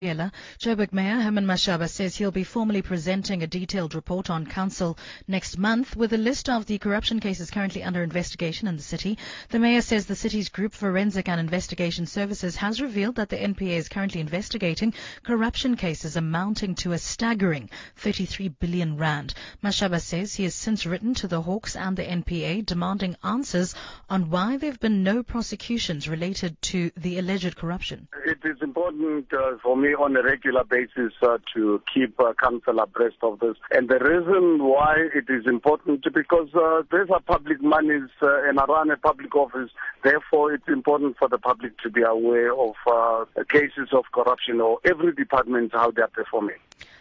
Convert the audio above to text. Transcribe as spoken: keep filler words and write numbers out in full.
Joburg Mayor Herman Mashaba says he'll be formally presenting a detailed report on council next month with a list of the corruption cases currently under investigation in the city. The mayor says the city's Group Forensic and Investigation Services has revealed that the N P A is currently investigating corruption cases amounting to a staggering thirty-three billion rand. Mashaba says he has since written to the Hawks and the N P A demanding answers on why there have been no prosecutions related to the alleged corruption. It is important uh, for me on a regular basis uh, to keep uh, council abreast of this. And the reason why it is important is because uh, these are public monies uh, and I run a public office. Therefore, it's important for the public to be aware of uh, cases of corruption or every department, how they are performing.